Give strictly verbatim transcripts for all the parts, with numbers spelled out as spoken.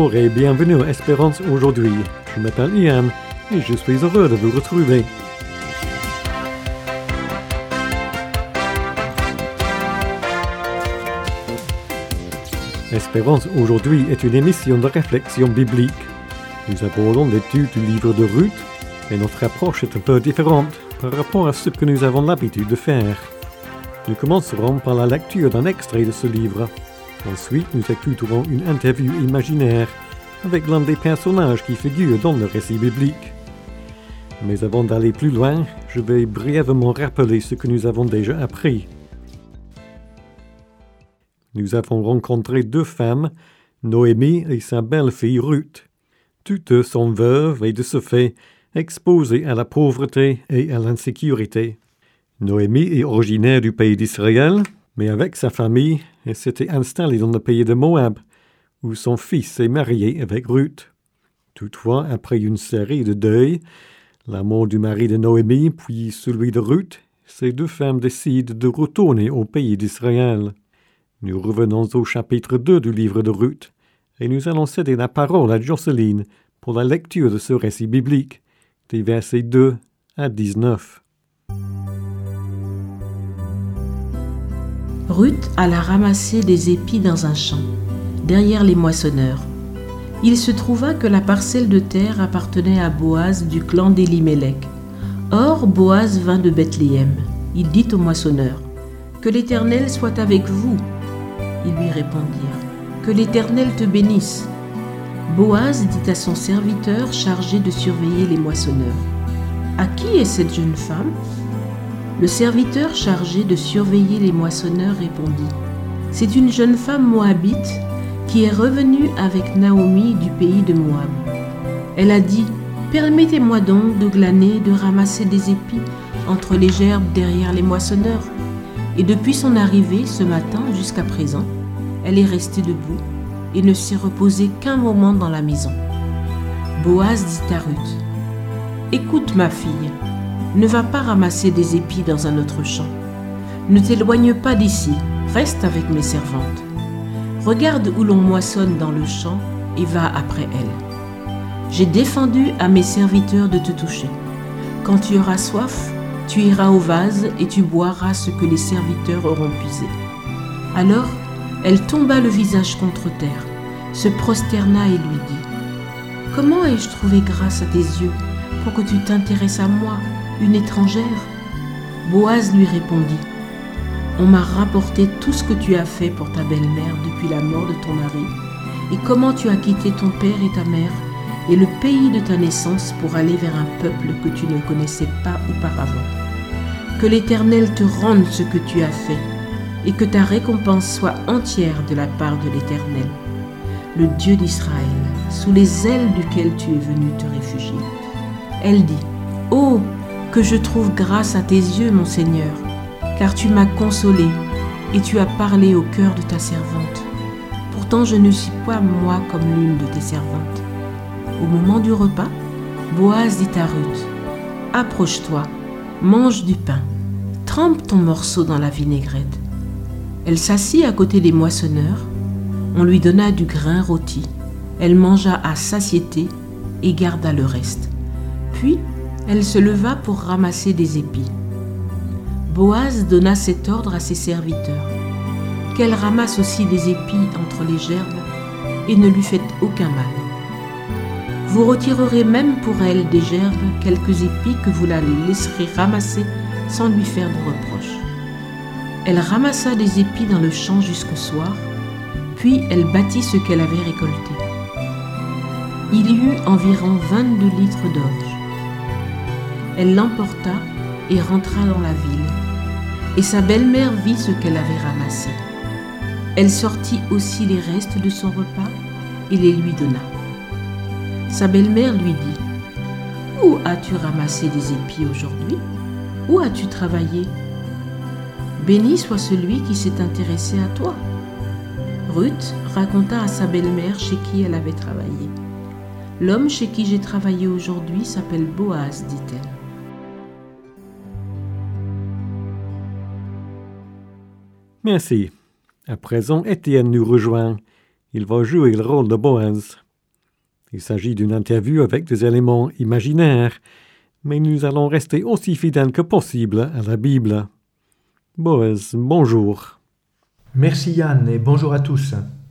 Bonjour et bienvenue à Espérance aujourd'hui. Je m'appelle Ian et je suis heureux de vous retrouver. Espérance aujourd'hui est une émission de réflexion biblique. Nous abordons l'étude du livre de Ruth et notre approche est un peu différente par rapport à ce que nous avons l'habitude de faire. Nous commencerons par la lecture d'un extrait de ce livre. Ensuite, nous écouterons une interview imaginaire avec l'un des personnages qui figurent dans le récit biblique. Mais avant d'aller plus loin, je vais brièvement rappeler ce que nous avons déjà appris. Nous avons rencontré deux femmes, Noémie et sa belle-fille Ruth. Toutes deux sont veuves et de ce fait exposées à la pauvreté et à l'insécurité. Noémie est originaire du pays d'Israël, mais avec sa famille, elle s'était installée dans le pays de Moab, où son fils s'est marié avec Ruth. Toutefois, après une série de deuils, la mort du mari de Noémie puis celui de Ruth, ces deux femmes décident de retourner au pays d'Israël. Nous revenons au chapitre deux du livre de Ruth, et nous allons céder la parole à Jocelyne pour la lecture de ce récit biblique, des versets deux à dix-neuf. Ruth alla ramasser des épis dans un champ, derrière les moissonneurs. Il se trouva que la parcelle de terre appartenait à Boaz du clan d'Élimélec. Or, Boaz vint de Bethléem. Il dit aux moissonneurs, « Que l'Éternel soit avec vous. » Ils lui répondirent, « Que l'Éternel te bénisse. » Boaz dit à son serviteur chargé de surveiller les moissonneurs, « À qui est cette jeune femme ?» Le serviteur chargé de surveiller les moissonneurs répondit, « C'est une jeune femme moabite qui est revenue avec Naomi du pays de Moab. Elle a dit, « Permettez-moi donc de glaner et de ramasser des épis entre les gerbes derrière les moissonneurs. » Et depuis son arrivée ce matin jusqu'à présent, elle est restée debout et ne s'est reposée qu'un moment dans la maison. Boaz dit à Ruth, « Écoute ma fille, ne va pas ramasser des épis dans un autre champ. Ne t'éloigne pas d'ici, reste avec mes servantes. Regarde où l'on moissonne dans le champ et va après elles. J'ai défendu à mes serviteurs de te toucher. Quand tu auras soif, tu iras au vase et tu boiras ce que les serviteurs auront puisé. » Alors, elle tomba le visage contre terre, se prosterna et lui dit, « Comment ai-je trouvé grâce à tes yeux pour que tu t'intéresses à moi, une étrangère ?» Boaz lui répondit, « On m'a rapporté tout ce que tu as fait pour ta belle-mère depuis la mort de ton mari, et comment tu as quitté ton père et ta mère, et le pays de ta naissance pour aller vers un peuple que tu ne connaissais pas auparavant. Que l'Éternel te rende ce que tu as fait, et que ta récompense soit entière de la part de l'Éternel, le Dieu d'Israël, sous les ailes duquel tu es venu te réfugier. » Elle dit, « Oh, que je trouve grâce à tes yeux, mon Seigneur, car tu m'as consolée et tu as parlé au cœur de ta servante. Pourtant je ne suis pas moi comme l'une de tes servantes. » Au moment du repas, Boaz dit à Ruth, « Approche-toi, mange du pain, trempe ton morceau dans la vinaigrette. » Elle s'assit à côté des moissonneurs, on lui donna du grain rôti, elle mangea à satiété et garda le reste. Puis, elle se leva pour ramasser des épis. Boaz donna cet ordre à ses serviteurs, qu'elle ramasse aussi des épis entre les gerbes et ne lui faites aucun mal. Vous retirerez même pour elle des gerbes quelques épis que vous la laisserez ramasser sans lui faire de reproche. Elle ramassa des épis dans le champ jusqu'au soir, puis elle battit ce qu'elle avait récolté. Il y eut environ vingt-deux litres d'orge. Elle l'emporta et rentra dans la ville, et sa belle-mère vit ce qu'elle avait ramassé. Elle sortit aussi les restes de son repas et les lui donna. Sa belle-mère lui dit, « Où as-tu ramassé des épis aujourd'hui? Où as-tu travaillé? Béni soit celui qui s'est intéressé à toi. » Ruth raconta à sa belle-mère chez qui elle avait travaillé. « L'homme chez qui j'ai travaillé aujourd'hui s'appelle Boaz, dit-elle. » Merci. À présent, Étienne nous rejoint. Il va jouer le rôle de Boaz. Il s'agit d'une interview avec des éléments imaginaires, mais nous allons rester aussi fidèles que possible à la Bible. Boaz, bonjour. Merci Yann et bonjour à tous.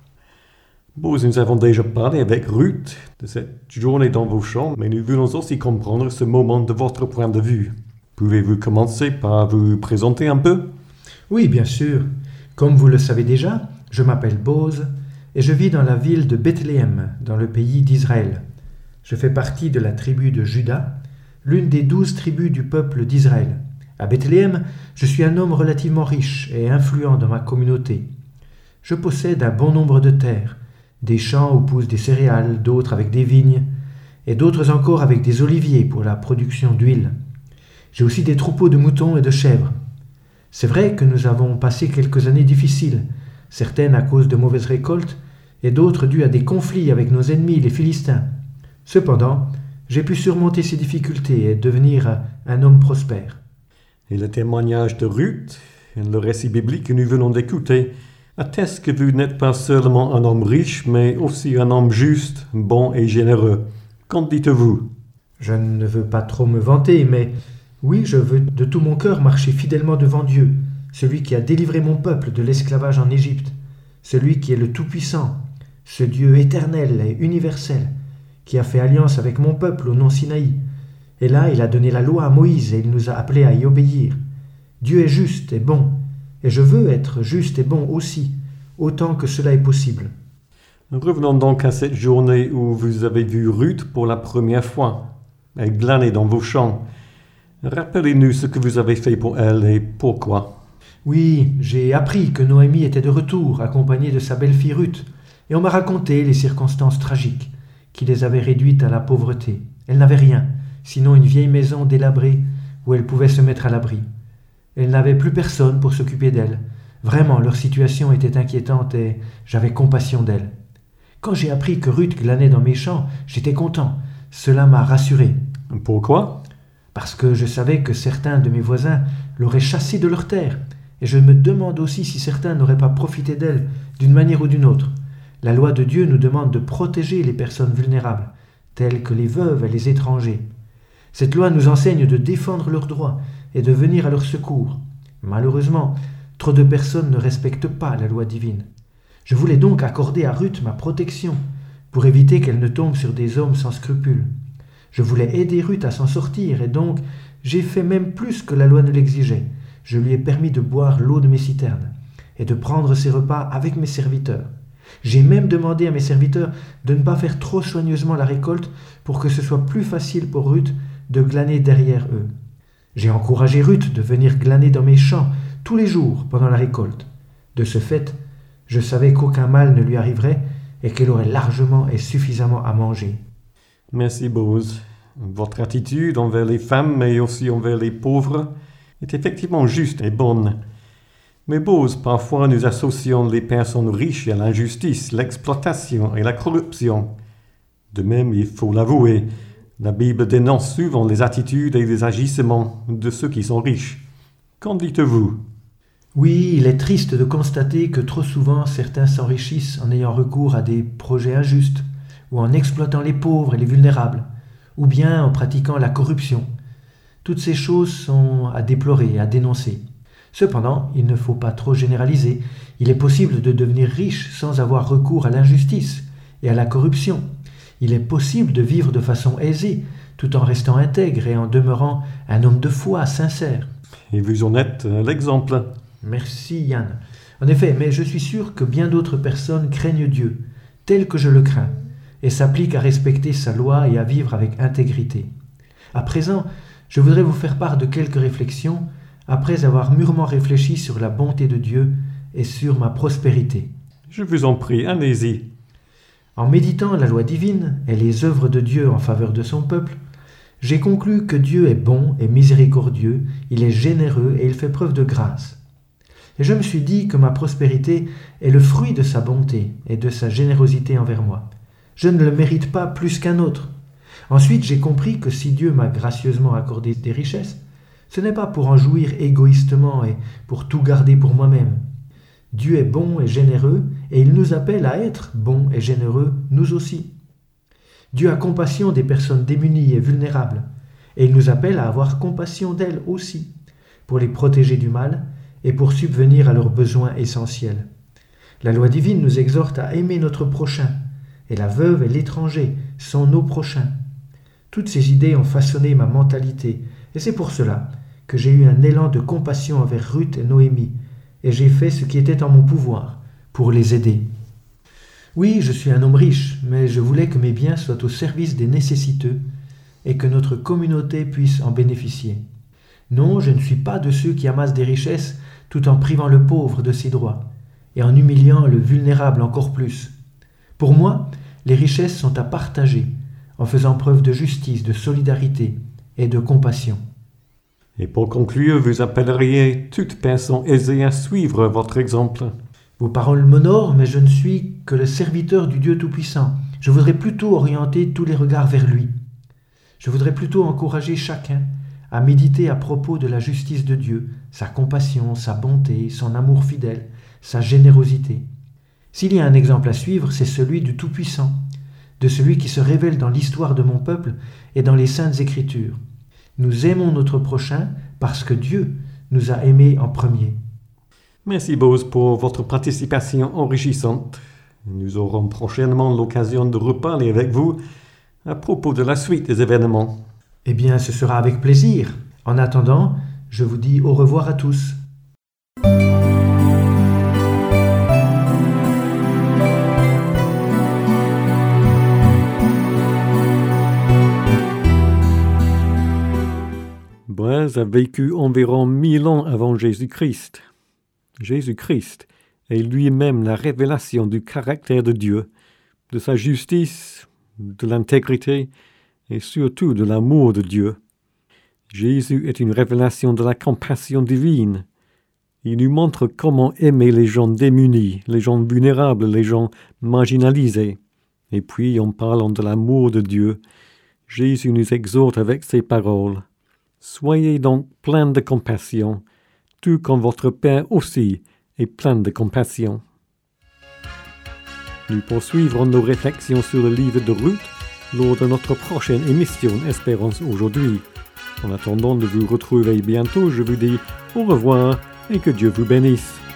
Boaz, nous avons déjà parlé avec Ruth de cette journée dans vos champs, mais nous voulons aussi comprendre ce moment de votre point de vue. Pouvez-vous commencer par vous présenter un peu? Oui, bien sûr. Comme vous le savez déjà, je m'appelle Boaz et je vis dans la ville de Bethléem, dans le pays d'Israël. Je fais partie de la tribu de Juda, l'une des douze tribus du peuple d'Israël. À Bethléem, je suis un homme relativement riche et influent dans ma communauté. Je possède un bon nombre de terres, des champs où poussent des céréales, d'autres avec des vignes, et d'autres encore avec des oliviers pour la production d'huile. J'ai aussi des troupeaux de moutons et de chèvres. C'est vrai que nous avons passé quelques années difficiles, certaines à cause de mauvaises récoltes, et d'autres dues à des conflits avec nos ennemis, les Philistins. Cependant, j'ai pu surmonter ces difficultés et devenir un homme prospère. Et le témoignage de Ruth, le récit biblique que nous venons d'écouter, atteste que vous n'êtes pas seulement un homme riche, mais aussi un homme juste, bon et généreux. Qu'en dites-vous? Je ne veux pas trop me vanter, mais oui, je veux de tout mon cœur marcher fidèlement devant Dieu, celui qui a délivré mon peuple de l'esclavage en Égypte, celui qui est le Tout-Puissant, ce Dieu éternel et universel, qui a fait alliance avec mon peuple au mont Sinaï. Et là, il a donné la loi à Moïse et il nous a appelés à y obéir. Dieu est juste et bon, et je veux être juste et bon aussi, autant que cela est possible. Revenons donc à cette journée où vous avez vu Ruth pour la première fois, et glané dans vos champs. Rappelez-nous ce que vous avez fait pour elle et pourquoi. Oui, j'ai appris que Noémie était de retour, accompagnée de sa belle-fille Ruth, et on m'a raconté les circonstances tragiques qui les avaient réduites à la pauvreté. Elle n'avait rien, sinon une vieille maison délabrée où elle pouvait se mettre à l'abri. Elle n'avait plus personne pour s'occuper d'elle. Vraiment, leur situation était inquiétante et j'avais compassion d'elle. Quand j'ai appris que Ruth glanait dans mes champs, j'étais content. Cela m'a rassuré. Pourquoi? Parce que je savais que certains de mes voisins l'auraient chassée de leur terre, et je me demande aussi si certains n'auraient pas profité d'elle d'une manière ou d'une autre. La loi de Dieu nous demande de protéger les personnes vulnérables, telles que les veuves et les étrangers. Cette loi nous enseigne de défendre leurs droits et de venir à leur secours. Malheureusement, trop de personnes ne respectent pas la loi divine. Je voulais donc accorder à Ruth ma protection, pour éviter qu'elle ne tombe sur des hommes sans scrupules. Je voulais aider Ruth à s'en sortir, et donc j'ai fait même plus que la loi ne l'exigeait. Je lui ai permis de boire l'eau de mes citernes, et de prendre ses repas avec mes serviteurs. J'ai même demandé à mes serviteurs de ne pas faire trop soigneusement la récolte, pour que ce soit plus facile pour Ruth de glaner derrière eux. J'ai encouragé Ruth de venir glaner dans mes champs tous les jours pendant la récolte. De ce fait, je savais qu'aucun mal ne lui arriverait et qu'elle aurait largement et suffisamment à manger. Merci Boaz. Votre attitude envers les femmes, mais aussi envers les pauvres, est effectivement juste et bonne. Mais Boaz, parfois nous associons les personnes riches à l'injustice, l'exploitation et la corruption. De même, il faut l'avouer, la Bible dénonce souvent les attitudes et les agissements de ceux qui sont riches. Qu'en dites-vous? Oui, il est triste de constater que trop souvent certains s'enrichissent en ayant recours à des projets injustes, ou en exploitant les pauvres et les vulnérables, ou bien en pratiquant la corruption. Toutes ces choses sont à déplorer et à dénoncer. Cependant, il ne faut pas trop généraliser. Il est possible de devenir riche sans avoir recours à l'injustice et à la corruption. Il est possible de vivre de façon aisée, tout en restant intègre et en demeurant un homme de foi sincère. Et vous en êtes l'exemple. Merci Yann. En effet, mais je suis sûr que bien d'autres personnes craignent Dieu, tel que je le crains, et s'appliquent à respecter sa loi et à vivre avec intégrité. À présent, je voudrais vous faire part de quelques réflexions après avoir mûrement réfléchi sur la bonté de Dieu et sur ma prospérité. Je vous en prie, allez-y. En méditant la loi divine et les œuvres de Dieu en faveur de son peuple, j'ai conclu que Dieu est bon et miséricordieux, il est généreux et il fait preuve de grâce. Et je me suis dit que ma prospérité est le fruit de sa bonté et de sa générosité envers moi. Je ne le mérite pas plus qu'un autre. Ensuite, j'ai compris que si Dieu m'a gracieusement accordé des richesses, ce n'est pas pour en jouir égoïstement et pour tout garder pour moi-même. Dieu est bon et généreux, et il nous appelle à être bons et généreux, nous aussi. Dieu a compassion des personnes démunies et vulnérables, et il nous appelle à avoir compassion d'elles aussi, pour les protéger du mal et pour subvenir à leurs besoins essentiels. La loi divine nous exhorte à aimer notre prochain, et la veuve et l'étranger sont nos prochains. Toutes ces idées ont façonné ma mentalité, et c'est pour cela que j'ai eu un élan de compassion envers Ruth et Noémie, et j'ai fait ce qui était en mon pouvoir pour les aider. Oui, je suis un homme riche, mais je voulais que mes biens soient au service des nécessiteux et que notre communauté puisse en bénéficier. Non, je ne suis pas de ceux qui amassent des richesses tout en privant le pauvre de ses droits et en humiliant le vulnérable encore plus. Pour moi, les richesses sont à partager en faisant preuve de justice, de solidarité et de compassion. Et pour conclure, vous appelleriez toute personne aisée à suivre votre exemple. Vos paroles m'honorent, mais je ne suis que le serviteur du Dieu Tout-Puissant. Je voudrais plutôt orienter tous les regards vers lui. Je voudrais plutôt encourager chacun à méditer à propos de la justice de Dieu, sa compassion, sa bonté, son amour fidèle, sa générosité. S'il y a un exemple à suivre, c'est celui du Tout-Puissant, de celui qui se révèle dans l'histoire de mon peuple et dans les Saintes Écritures. Nous aimons notre prochain parce que Dieu nous a aimés en premier. Merci Boaz pour votre participation enrichissante. Nous aurons prochainement l'occasion de reparler avec vous à propos de la suite des événements. Eh bien, ce sera avec plaisir. En attendant, je vous dis au revoir à tous. Boaz a vécu environ mille ans avant Jésus-Christ. Jésus-Christ est lui-même la révélation du caractère de Dieu, de sa justice, de l'intégrité et surtout de l'amour de Dieu. Jésus est une révélation de la compassion divine. Il nous montre comment aimer les gens démunis, les gens vulnérables, les gens marginalisés. Et puis, en parlant de l'amour de Dieu, Jésus nous exhorte avec ces paroles. Soyez donc pleins de compassion, tout comme votre Père aussi est plein de compassion. Nous poursuivrons nos réflexions sur le livre de Ruth lors de notre prochaine émission Espérance aujourd'hui. En attendant de vous retrouver bientôt, je vous dis au revoir et que Dieu vous bénisse.